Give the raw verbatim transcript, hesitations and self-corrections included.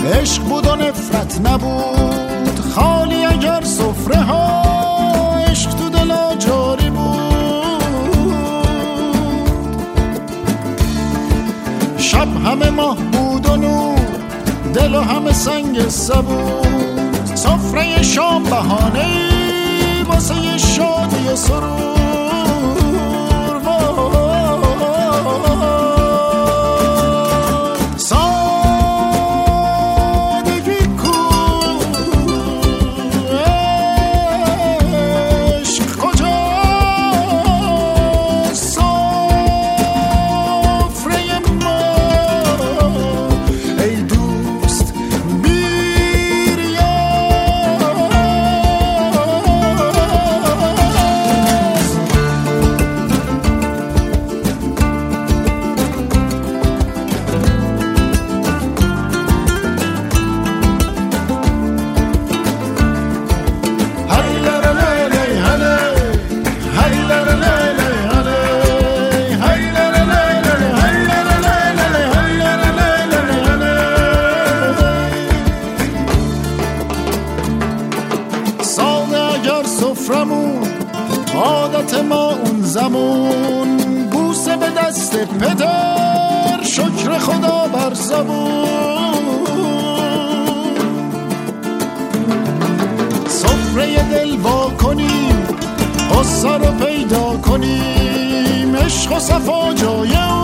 عشق بود و نفرت نبود خالی اگر سفره ها عشق تو دلا جاری بود. شب همه ماه بود و نور دل و همه سنگ سبود. سفره شام بهانه واسه شادی و سرور. عادت ما اون زمان بوسه به دست پدر شکر خدا بر زبون. سفره دل وا کنیم قصه رو پیدا کنیم عشق و صفا جای